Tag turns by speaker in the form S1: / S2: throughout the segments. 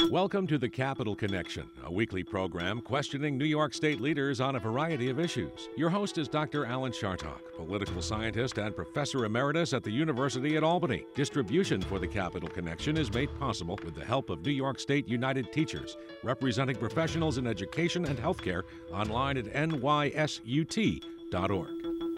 S1: Welcome to the Capital Connection, a weekly program questioning New York State leaders on a variety of issues. Your host is Dr. Alan Chartock, political scientist and professor emeritus at the University at Albany. Distribution for the Capital Connection is made possible with the help of New York State United Teachers, representing professionals in education and healthcare, online at nysut.org.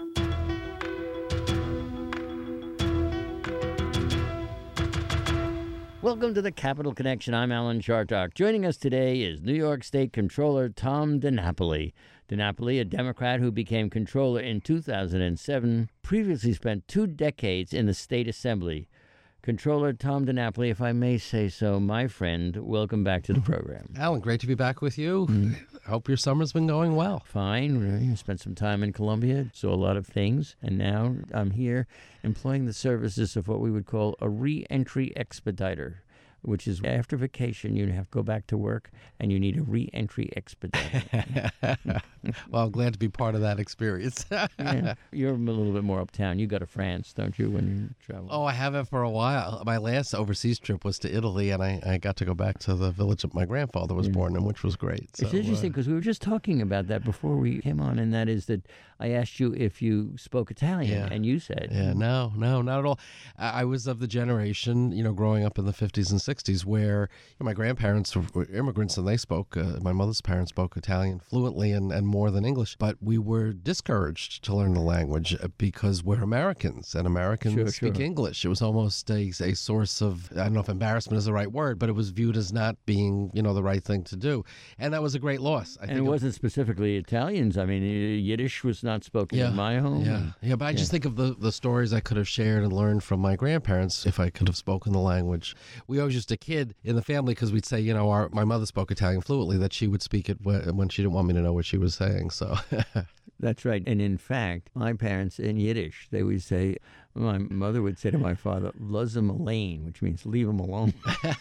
S2: Welcome to the Capital Connection. I'm Alan Chartock. Joining us today is New York State Comptroller Tom DiNapoli. DiNapoli, a Democrat who became comptroller in 2007, previously spent 2 decades in the State Assembly. Comptroller Tom DiNapoli, if I may say so, my friend, welcome back to the program.
S3: Alan, great to be back with you. I hope your summer's been going well.
S2: Fine. Spent some time in Colombia, saw a lot of things, and now I'm here employing the services of what we would call a re-entry expediter, which is after vacation, you have to go back to work, and you need a re-entry expediter.
S3: Well, I'm glad to be part of that experience.
S2: Yeah. You're a little bit more uptown. You go to France, don't you, when you travel?
S3: Oh, I haven't for a while. My last overseas trip was to Italy, and I got to go back to the village that my grandfather was born in, which was great.
S2: It's interesting because we were just talking about that before we came on, and that is that I asked you if you spoke Italian, and you said...
S3: Yeah, no, not at all. I was of the generation, growing up in the 50s and 60s where my grandparents were immigrants, and they spoke, my mother's parents spoke Italian fluently and more than English, but we were discouraged to learn the language because we're Americans, and Americans speak English. It was almost a source of, I don't know if embarrassment is the right word, but it was viewed as not being, the right thing to do. And that was a great loss. I think
S2: it wasn't specifically Italians. I mean, Yiddish was not spoken in my home.
S3: Yeah, but I just think of the stories I could have shared and learned from my grandparents if I could have spoken the language. We always used to kid in the family because we'd say, my mother spoke Italian fluently, that she would speak it when she didn't want me to know what she was saying. So
S2: that's right. And in fact, my parents in Yiddish, they would say, my mother would say to my father, "Luz him alone," which means leave him alone.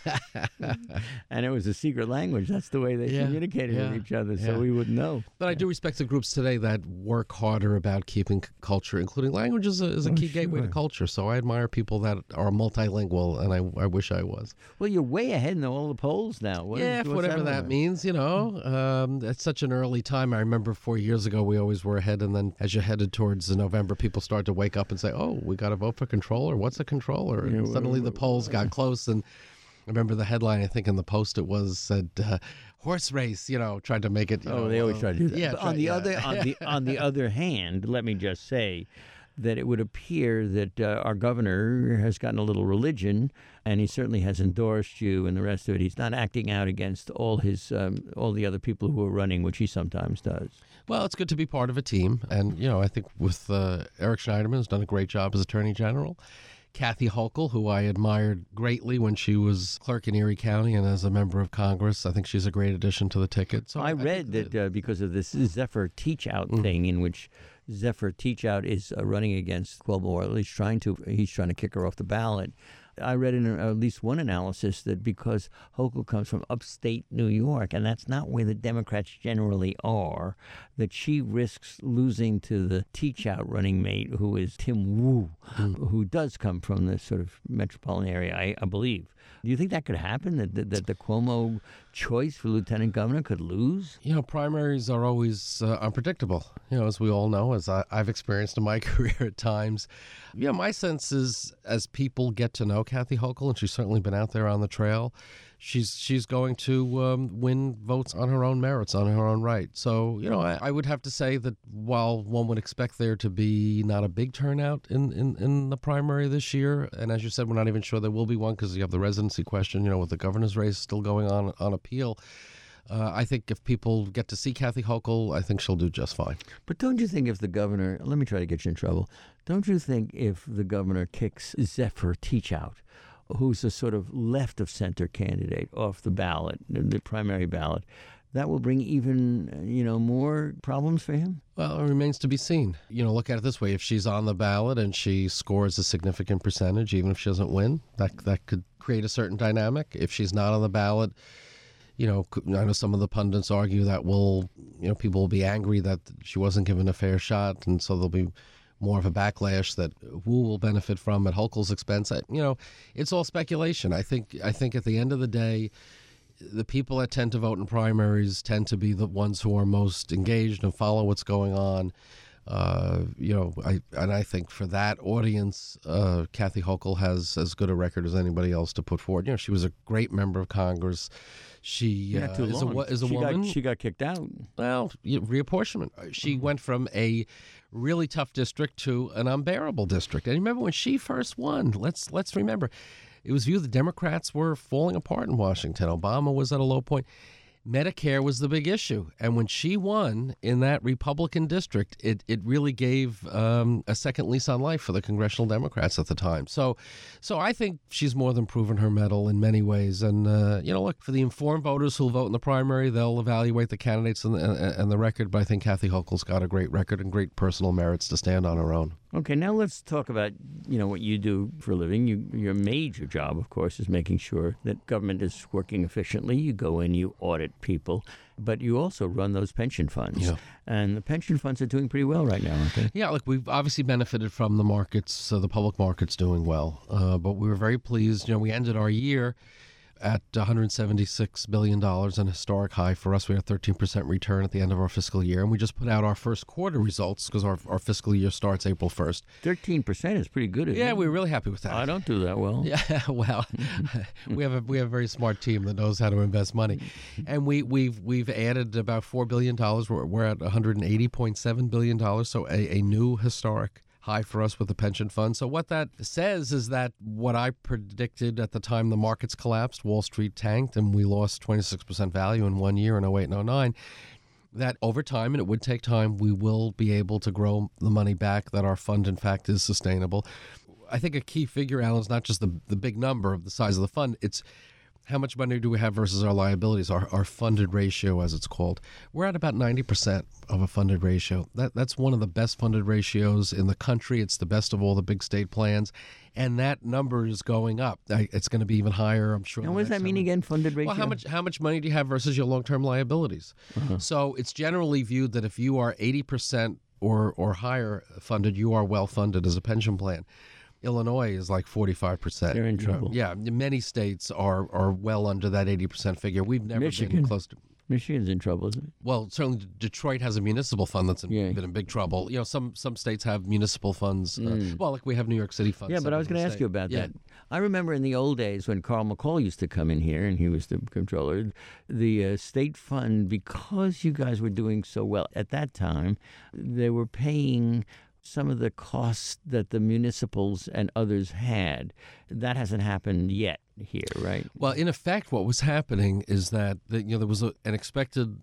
S2: And it was a secret language. That's the way they communicated with each other, so we would know.
S3: But I do respect the groups today that work harder about keeping culture, including language is a key gateway to culture. So I admire people that are multilingual, and I wish I was.
S2: Well, you're way ahead in all the polls now.
S3: Whatever that means, It's such an early time. I remember 4 years ago, we always were ahead, and then as you headed towards November, people started to wake up and say, oh, we got to vote for controller. What's a controller? And suddenly the polls got close, and I remember the headline, I think in the Post it said horse race, tried to make it.
S2: They always try to do that.
S3: Yeah,
S2: but on the other hand, let me just say that it would appear that our governor has gotten a little religion, and he certainly has endorsed you and the rest of it. He's not acting out against all the other people who are running, which he sometimes does.
S3: Well, it's good to be part of a team. And, I think with Eric Schneiderman has done a great job as Attorney General. Kathy Hochul, who I admired greatly when she was clerk in Erie County and as a member of Congress. I think she's a great addition to the ticket. So
S2: I read that because of this Zephyr Teachout thing, in which Zephyr Teachout is running against Cuomo, or at least he's trying to kick her off the ballot. I read in at least one analysis that because Hochul comes from upstate New York, and that's not where the Democrats generally are, that she risks losing to the Teachout running mate, who is Tim Wu, who does come from this sort of metropolitan area, I believe. Do you think that could happen, that the Cuomo choice for lieutenant governor could lose?
S3: Primaries are always unpredictable, as we all know, as I've experienced in my career at times. My sense is, as people get to know Kathy Hochul, and she's certainly been out there on the trail, she's going to win votes on her own merits, on her own right. So, I would have to say that while one would expect there to be not a big turnout in the primary this year, and as you said, we're not even sure there will be one because you have the residency question, with the governor's race still going on appeal. I think if people get to see Kathy Hochul, I think she'll do just fine.
S2: But don't you think if the governor, let me try to get you in trouble, don't you think if the governor kicks Zephyr Teachout, who's a sort of left-of-center candidate, off the ballot, the primary ballot, that will bring even, more problems for him?
S3: Well, it remains to be seen. Look at it this way. If she's on the ballot and she scores a significant percentage, even if she doesn't win, that could create a certain dynamic. If she's not on the ballot, I know some of the pundits argue that people will be angry that she wasn't given a fair shot, and so there'll be more of a backlash that Wu will benefit from at Hochul's expense. It's all speculation. I think at the end of the day, the people that tend to vote in primaries tend to be the ones who are most engaged and follow what's going on. I think for that audience, Kathy Hochul has as good a record as anybody else to put forward. She was a great member of Congress. She is a woman.
S2: She got kicked out.
S3: Well, reapportionment. She went from a really tough district to an unbearable district. And remember when she first won? Let's remember, it was viewed the Democrats were falling apart in Washington. Obama was at a low point. Medicare was the big issue. And when she won in that Republican district, it really gave a second lease on life for the congressional Democrats at the time. So I think she's more than proven her mettle in many ways. And, look, for the informed voters who'll vote in the primary, they'll evaluate the candidates and the record. But I think Kathy Hochul's got a great record and great personal merits to stand on her own.
S2: Okay, now let's talk about, what you do for a living. Your major job, of course, is making sure that government is working efficiently. You go in, you audit people, but you also run those pension funds.
S3: Yeah.
S2: And the pension funds are doing pretty well right now, aren't they?
S3: Yeah, look, we've obviously benefited from the markets, the public markets doing well. But we were very pleased. We ended our year at $176 billion, an historic high for us. We had a 13% return at the end of our fiscal year. And we just put out our first quarter results because our fiscal year starts April 1st.
S2: 13% is pretty good, isn't it?
S3: Yeah, we're really happy with that.
S2: I don't do that well.
S3: Yeah, well, we have a very smart team that knows how to invest money. And we've added about $4 billion. We're at $180.7 billion, so a new historic high for us with the pension fund. So what that says is that what I predicted at the time the markets collapsed, Wall Street tanked, and we lost 26% value in 1 year in 08 and 09, that over time, and it would take time, we will be able to grow the money back, that our fund, in fact, is sustainable. I think a key figure, Alan, is not just the big number of the size of the fund, it's how much money do we have versus our liabilities, our funded ratio, as it's called. We're at about 90% of a funded ratio. That's one of the best funded ratios in the country. It's the best of all the big state plans. And that number is going up. It's going to be even higher, I'm sure.
S2: And what does that mean again, funded ratio?
S3: Well, how much money do you have versus your long-term liabilities? So it's generally viewed that if you are 80% or higher funded, you are well-funded as a pension plan. Illinois is like 45%.
S2: They're in trouble.
S3: Yeah, many states are well under that 80% figure. We've never been close to.
S2: Michigan's in trouble, isn't it?
S3: Well, certainly Detroit has a municipal fund that's been in big trouble. Some states have municipal funds. Like we have New York City funds.
S2: Yeah, but I was going to ask you about that. I remember in the old days when Carl McCall used to come in here, and he was the controller, the state fund, because you guys were doing so well at that time, they were paying some of the costs that the municipals and others had. That hasn't happened yet here, right?
S3: Well, in effect, what was happening is that there was an expected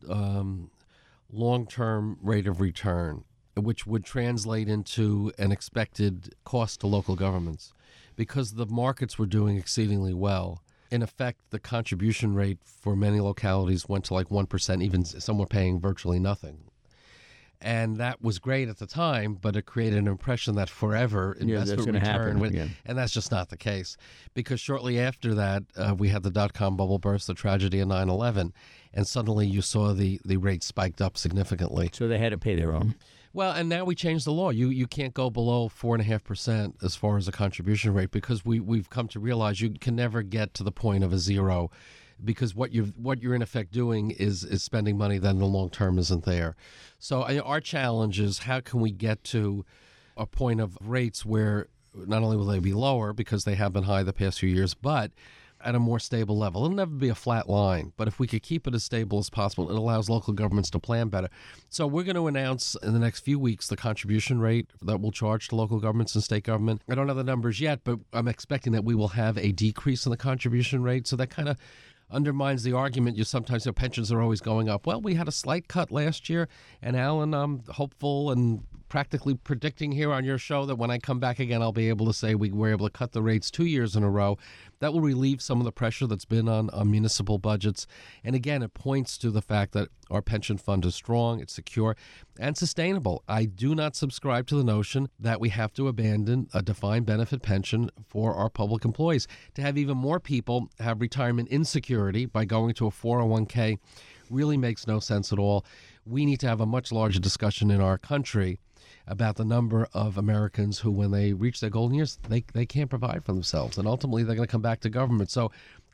S3: long-term rate of return, which would translate into an expected cost to local governments. Because the markets were doing exceedingly well, in effect, the contribution rate for many localities went to like 1%, even some were paying virtually nothing. And that was great at the time, but it created an impression that forever investment return, and that's just not the case. Because shortly after that, we had the dot-com bubble burst, the tragedy of 9/11, and suddenly you saw the rate spiked up significantly.
S2: So they had to pay their own.
S3: Well, and now we changed the law. You can't go below 4.5% as far as a contribution rate, because we've come to realize you can never get to the point of a zero. Because what you're in effect doing is spending money that in the long term isn't there. So our challenge is how can we get to a point of rates where not only will they be lower because they have been high the past few years, but at a more stable level. It'll never be a flat line, but if we could keep it as stable as possible, it allows local governments to plan better. So we're going to announce in the next few weeks the contribution rate that we'll charge to local governments and state government. I don't have the numbers yet, but I'm expecting that we will have a decrease in the contribution rate. So that kind of undermines the argument you sometimes pensions are always going up. Well, we had a slight cut last year, and Alan, I'm hopeful and practically predicting here on your show that when I come back again, I'll be able to say we were able to cut the rates 2 years in a row. That will relieve some of the pressure that's been on municipal budgets. And again, it points to the fact that our pension fund is strong, it's secure, and sustainable. I do not subscribe to the notion that we have to abandon a defined benefit pension for our public employees. To have even more people have retirement insecurity by going to a 401k really makes no sense at all. We need to have a much larger discussion in our country about the number of Americans who, when they reach their golden years, they can't provide for themselves. And ultimately, they're going to come back to government. So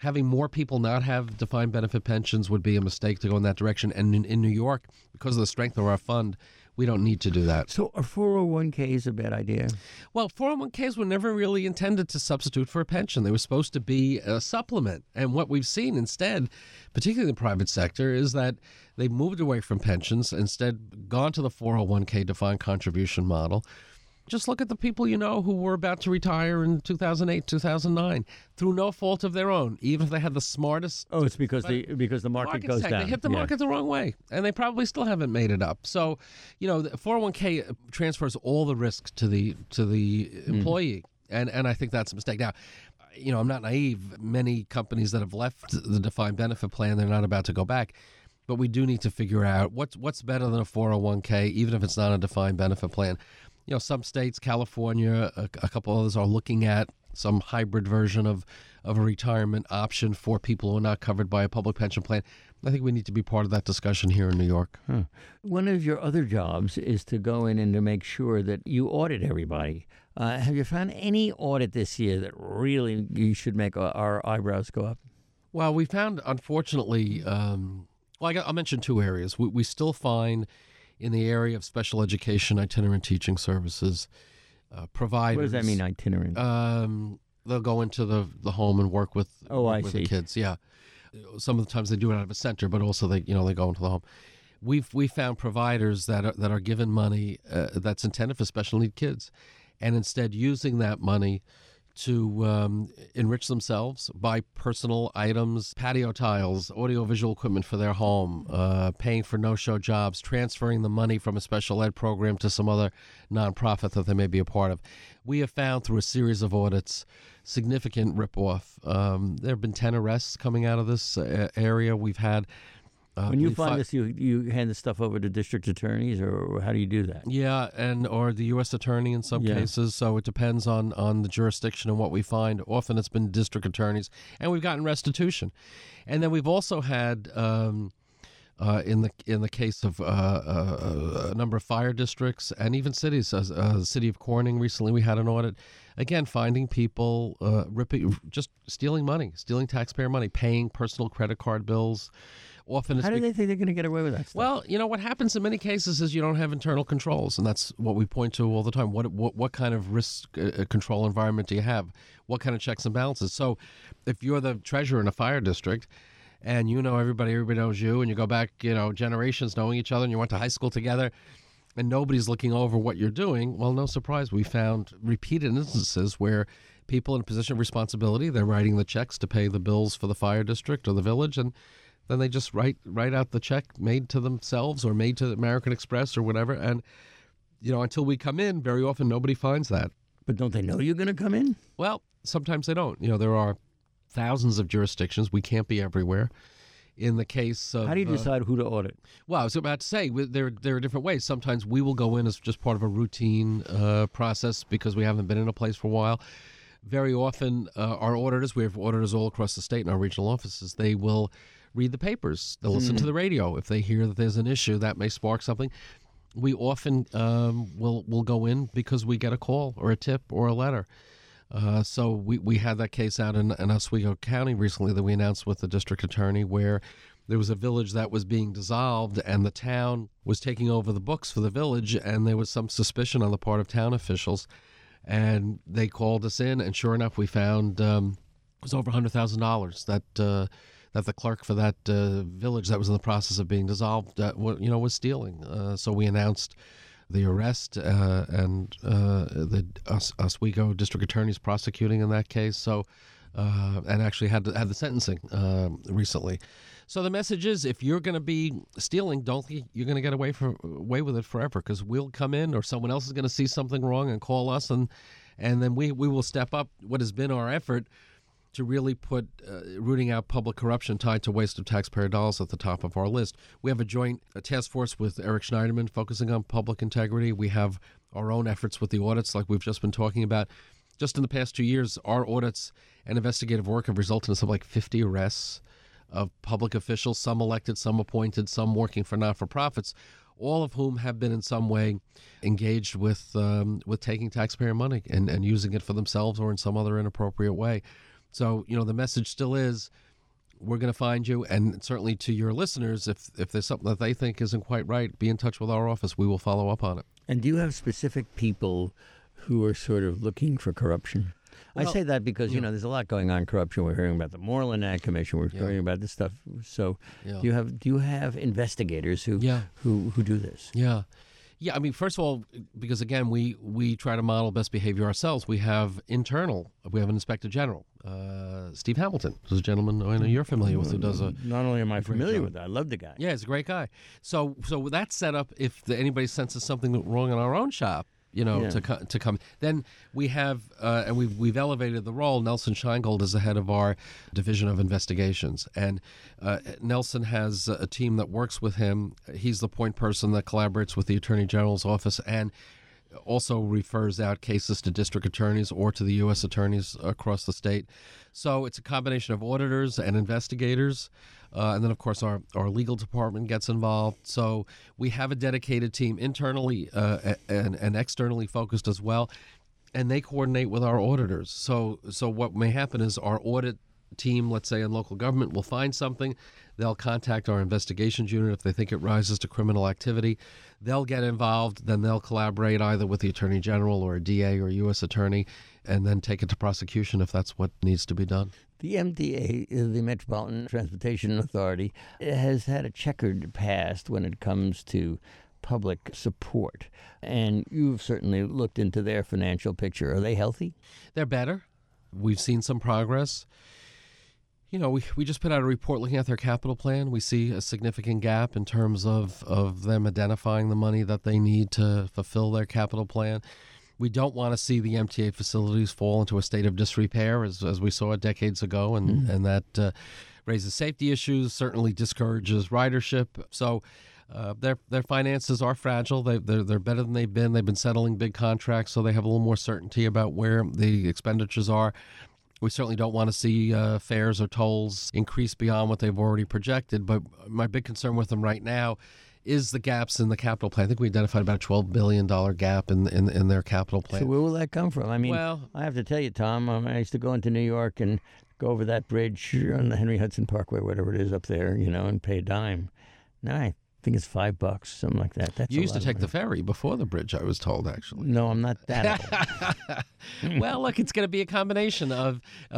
S3: having more people not have defined benefit pensions would be a mistake to go in that direction. And in New York, because of the strength of our fund, we don't need to do that.
S2: So a 401k is a bad idea?
S3: Well, 401ks were never really intended to substitute for a pension. They were supposed to be a supplement. And what we've seen instead, particularly in the private sector, is that they've moved away from pensions, instead gone to the 401k defined contribution model. Just look at the people you know who were about to retire in 2008, 2009, through no fault of their own, even if they had the smartest.
S2: Oh, it's because the market goes down.
S3: They hit the market the wrong way, and they probably still haven't made it up. So, the 401k transfers all the risk to the employee, and I think that's a mistake. Now, I'm not naive. Many companies that have left the defined benefit plan, they're not about to go back. But we do need to figure out what's better than a 401k, even if it's not a defined benefit plan. Some states, California, a couple others are looking at some hybrid version of a retirement option for people who are not covered by a public pension plan. I think we need to be part of that discussion here in New York.
S2: One of your other jobs is to go in and to make sure that you audit everybody. Have you found any audit this year that really you should make our eyebrows go up?
S3: Well, we found, unfortunately, I'll mention two areas. We still find in the area of special education, itinerant teaching services, providers.
S2: What does that mean, itinerant?
S3: They'll go into the home and work with
S2: see.
S3: the kids. Yeah, some of the times they do it out of a center, but also they go into the home. We found providers that are given money that's intended for special need kids, and instead using that money to enrich themselves, buy personal items, patio tiles, audiovisual equipment for their home, paying for no-show jobs, transferring the money from a special ed program to some other nonprofit that they may be a part of. We have found through a series of audits significant rip-off. There have been 10 arrests coming out of this area. We've had...
S2: when you find this, you hand the stuff over to district attorneys, or how do you do that?
S3: Yeah, or the U.S. attorney in some cases. So it depends on the jurisdiction and what we find. Often it's been district attorneys, and we've gotten restitution. And then we've also had, in the case of a number of fire districts and even cities, the city of Corning recently, we had an audit. Again, finding people just stealing money, stealing taxpayer money, paying personal credit card bills. Often
S2: How do they think they're going to get away with that stuff?
S3: Well, what happens in many cases is you don't have internal controls, and that's what we point to all the time. What kind of risk control environment do you have? What kind of checks and balances? So if you're the treasurer in a fire district and everybody knows you, and you go back, generations knowing each other, and you went to high school together, and nobody's looking over what you're doing, well, no surprise. We found repeated instances where people in a position of responsibility, they're writing the checks to pay the bills for the fire district or the village, and then they just write out the check made to themselves or made to American Express or whatever. And, until we come in, very often nobody finds that.
S2: But don't they know you're going to come in?
S3: Well, sometimes they don't. There are thousands of jurisdictions. We can't be everywhere. In the case of...
S2: How do you decide who to audit?
S3: Well, I was about to say, there are different ways. Sometimes we will go in as just part of a routine process because we haven't been in a place for a while. Very often, our auditors, we have auditors all across the state in our regional offices, they will read the papers. They'll listen to the radio. If they hear that there's an issue, that may spark something. We often will go in because we get a call or a tip or a letter. So we had that case out in Oswego County recently that we announced with the district attorney, where there was a village that was being dissolved and the town was taking over the books for the village, and there was some suspicion on the part of town officials. And they called us in, and sure enough, we found it was over $100,000 that the clerk for that village that was in the process of being dissolved, was stealing. So we announced the arrest, and the Oswego district attorney's prosecuting in that case. So, and actually had the sentencing recently. So the message is, if you're going to be stealing, don't think you're going to get away with it forever, because we'll come in, or someone else is going to see something wrong and call us, and then we will step up what has been our effort to really put rooting out public corruption tied to waste of taxpayer dollars at the top of our list. We have a joint task force with Eric Schneiderman focusing on public integrity. We have our own efforts with the audits like we've just been talking about. Just in the past 2 years, our audits and investigative work have resulted in something like 50 arrests of public officials, some elected, some appointed, some working for not-for-profits, all of whom have been in some way engaged with taking taxpayer money and using it for themselves or in some other inappropriate way. So, the message still is, we're going to find you, and certainly to your listeners, if there's something that they think isn't quite right, be in touch with our office. We will follow up on it.
S2: And do you have specific people who are sort of looking for corruption?
S3: Well,
S2: I say that because, there's a lot going on corruption. We're hearing about the Moreland Act Commission. We're hearing about this stuff. So do you have investigators who do this?
S3: Yeah. Yeah, I mean, first of all, because again, we try to model best behavior ourselves. We have an inspector general, Steve Hamilton, who's a gentleman I know you're familiar with, who does a.
S2: Not only am I familiar with that, I love the guy.
S3: Yeah, he's a great guy. So with that set up, if anybody senses something wrong in our own shop, to come. Then we have, and we've elevated the role. Nelson Scheingold is the head of our Division of Investigations, and Nelson has a team that works with him. He's the point person that collaborates with the Attorney General's office and also refers out cases to district attorneys or to the U.S. attorneys across the state. So it's a combination of auditors and investigators. And then, of course, our legal department gets involved. So we have a dedicated team internally and externally focused as well. And they coordinate with our auditors. So what may happen is our audit team, let's say in local government, will find something. They'll contact our investigations unit if they think it rises to criminal activity. They'll get involved. Then they'll collaborate either with the Attorney General or a DA or U.S. attorney and then take it to prosecution if that's what needs to be done.
S2: The MTA, the Metropolitan Transportation Authority, has had a checkered past when it comes to public support. And you've certainly looked into their financial picture. Are they healthy?
S3: They're better. We've seen some progress. We just put out a report looking at their capital plan. We see a significant gap in terms of them identifying the money that they need to fulfill their capital plan. We don't want to see the MTA facilities fall into a state of disrepair, as we saw decades ago, and that raises safety issues, certainly discourages ridership. So their finances are fragile. They're better than they've been. They've been settling big contracts, so they have a little more certainty about where the expenditures are. We certainly don't want to see fares or tolls increase beyond what they've already projected. But my big concern with them right now is the gaps in the capital plan. I think we identified about a $12 billion gap in their capital plan.
S2: So where will that come from? I mean,
S3: well,
S2: I have to tell you, Tom, I used to go into New York and go over that bridge on the Henry Hudson Parkway, whatever it is up there, and pay a dime. Now I think it's $5, something like that. That's
S3: you used to take the ferry before the bridge, I was told, actually.
S2: No, I'm not that old.
S3: Well, look, it's going to be a combination of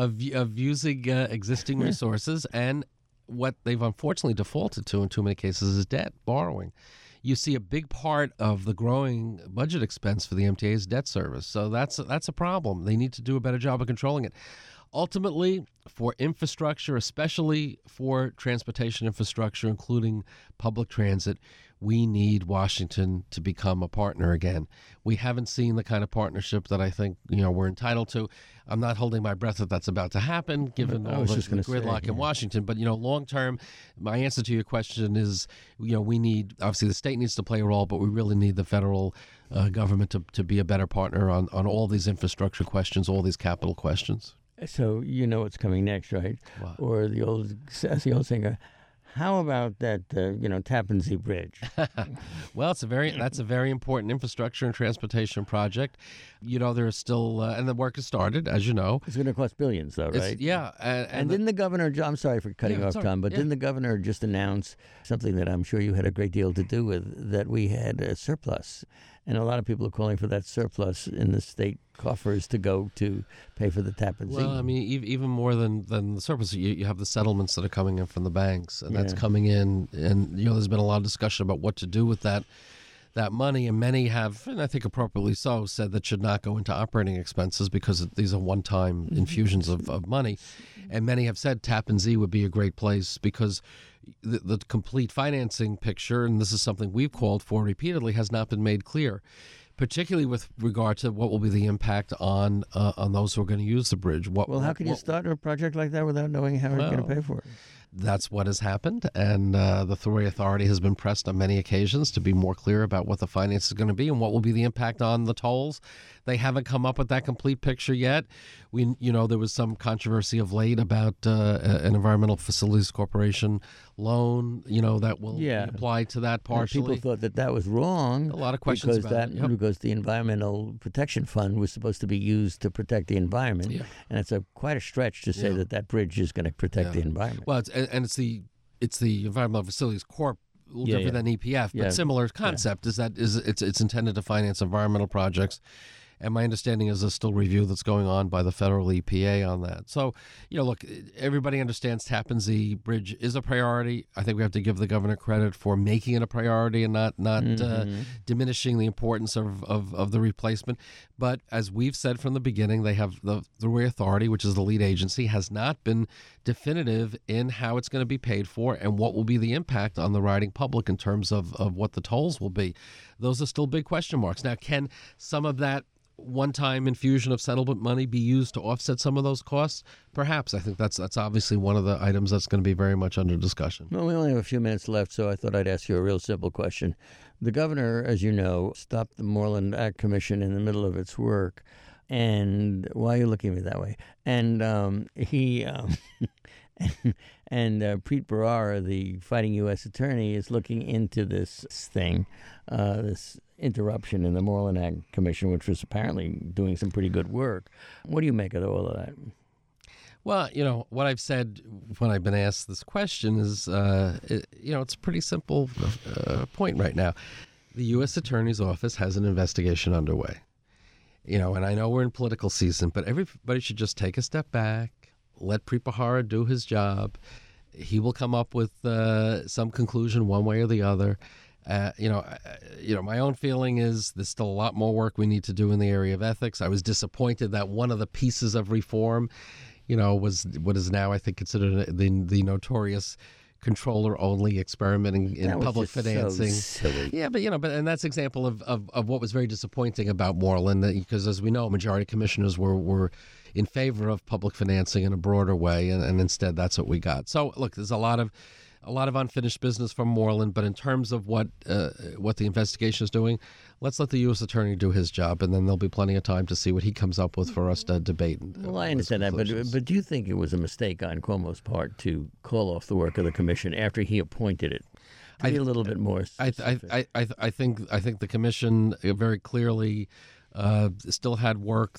S3: using existing resources and what they've unfortunately defaulted to in too many cases is debt, borrowing. You see a big part of the growing budget expense for the MTA is debt service. So that's a problem. They need to do a better job of controlling it. Ultimately, for infrastructure, especially for transportation infrastructure, including public transit, we need Washington to become a partner again. We haven't seen the kind of partnership that I think we're entitled to. I'm not holding my breath that that's about to happen, given all the gridlock in Washington. But long term, my answer to your question is, we need, obviously the state needs to play a role, but we really need the federal government to be a better partner on all these infrastructure questions, all these capital questions.
S2: So you know what's coming next, right?
S3: What?
S2: Or the old singer. How about that, Tappan Zee Bridge?
S3: Well, that's a very important infrastructure and transportation project. There's still, and the work has started, as you know.
S2: It's going to cost billions, though, right?
S3: Yeah.
S2: And didn't the governor, I'm sorry for cutting off, Tom, but didn't the governor just announce something that I'm sure you had a great deal to do with, that we had a surplus? And a lot of people are calling for that surplus in the state coffers to go to pay for the Tappan Zee.
S3: Well, I mean, even more than the surplus, you have the settlements that are coming in from the banks, and that's coming in. And, there's been a lot of discussion about what to do with that money, and many have, and I think appropriately so, said that should not go into operating expenses because these are one-time infusions of money. And many have said Tappan Zee would be a great place because the complete financing picture, and this is something we've called for repeatedly, has not been made clear, particularly with regard to what will be the impact on those who are going to use the bridge.
S2: How can you start a project like that without knowing how you're going to pay for it?
S3: That's what has happened, and the Thruway Authority has been pressed on many occasions to be more clear about what the finance is going to be and what will be the impact on the tolls. They haven't come up with that complete picture yet. There was some controversy of late about an Environmental Facilities Corporation loan, that will be applied to that partially.
S2: People thought that was wrong.
S3: A lot of questions about it. Yep.
S2: Because the Environmental Protection Fund was supposed to be used to protect the environment, and it's quite a stretch to say that bridge is going to protect the environment.
S3: Well, it's the Environmental Facilities Corp. A little different than EPF, but similar concept is that it's intended to finance environmental projects. And my understanding is there's still review that's going on by the federal EPA on that. So, look, everybody understands Tappan Zee Bridge is a priority. I think we have to give the governor credit for making it a priority and not diminishing the importance of the replacement. But as we've said from the beginning, they have the Thruway Authority, which is the lead agency, has not been definitive in how it's going to be paid for and what will be the impact on the riding public in terms of what the tolls will be. Those are still big question marks. Now, can some of that one-time infusion of settlement money be used to offset some of those costs? Perhaps. I think that's obviously one of the items that's going to be very much under discussion.
S2: Well, we only have a few minutes left, so I thought I'd ask you a real simple question. The governor, as you know, stopped the Moreland Act Commission in the middle of its work. And why are you looking at me that way? And Preet Bharara, the fighting U.S. attorney, is looking into this thing, this interruption in the Moreland Act Commission, which was apparently doing some pretty good work. What do you make of all of that?
S3: Well, what I've said when I've been asked this question is, it's a pretty simple point right now. The U.S. Attorney's Office has an investigation underway. And I know we're in political season, but everybody should just take a step back, let Preet Bharara do his job. He will come up with some conclusion one way or the other. My own feeling is there's still a lot more work we need to do in the area of ethics. I was disappointed that one of the pieces of reform, was what is now, I think, considered the notorious controller-only experimenting in public financing.
S2: So silly.
S3: Yeah, but and that's an example of what was very disappointing about Moreland, because as we know, majority commissioners were in favor of public financing in a broader way, and instead that's what we got. So look, there's a lot of unfinished business from Moreland, but in terms of what the investigation is doing, let's let the U.S. Attorney do his job, and then there'll be plenty of time to see what he comes up with for us to debate.
S2: Well, I understand that, but do you think it was a mistake on Cuomo's part to call off the work of the commission after he appointed it? Be a little bit more specific.
S3: I think the commission very clearly still had work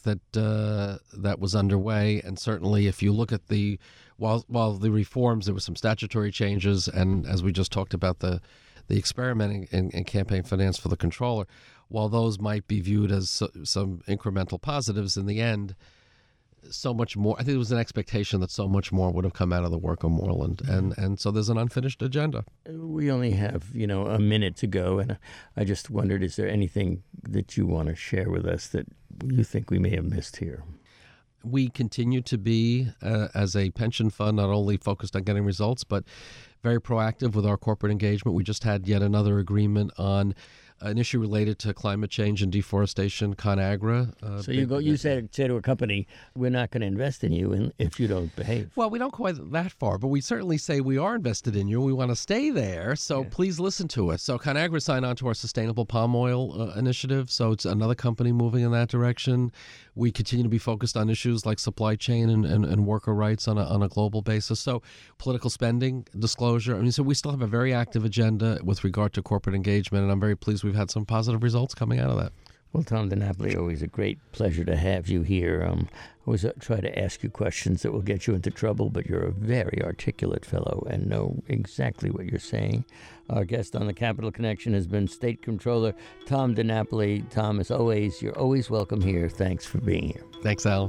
S3: that was underway, and certainly if you look at while the reforms, there were some statutory changes, and as we just talked about the experimenting in campaign finance for the controller, while those might be viewed as some incremental positives, in the end, so much more. I think there was an expectation that so much more would have come out of the work of Moreland, and so there's an unfinished agenda.
S2: We only have a minute to go, and I just wondered, is there anything that you want to share with us that you think we may have missed here?
S3: We continue to be, as a pension fund, not only focused on getting results, but very proactive with our corporate engagement. We just had yet another agreement on an issue related to climate change and deforestation, ConAgra.
S2: So you say to a company, we're not going to invest in you if you don't behave.
S3: Well, we don't go quite that far, but we certainly say we are invested in you. We want to stay there, so please listen to us. So ConAgra signed on to our sustainable palm oil initiative, so it's another company moving in that direction. We continue to be focused on issues like supply chain and worker rights on a global basis. So political spending, disclosure. So we still have a very active agenda with regard to corporate engagement, and I'm very pleased we've had some positive results coming out of that.
S2: Well, Tom DiNapoli, always a great pleasure to have you here. I always try to ask you questions that will get you into trouble, but you're a very articulate fellow and know exactly what you're saying. Our guest on the Capital Connection has been State Controller Tom DiNapoli. Tom, as always, you're always welcome here. Thanks for being here.
S3: Thanks, Alan.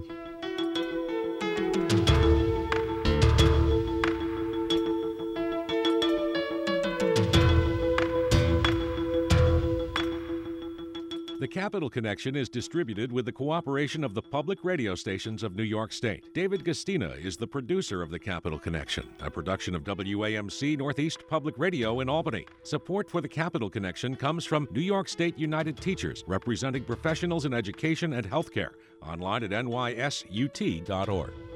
S1: The Capital Connection is distributed with the cooperation of the public radio stations of New York State. David Gastina is the producer of The Capital Connection, a production of WAMC Northeast Public Radio in Albany. Support for The Capital Connection comes from New York State United Teachers, representing professionals in education and healthcare. Online at nysut.org.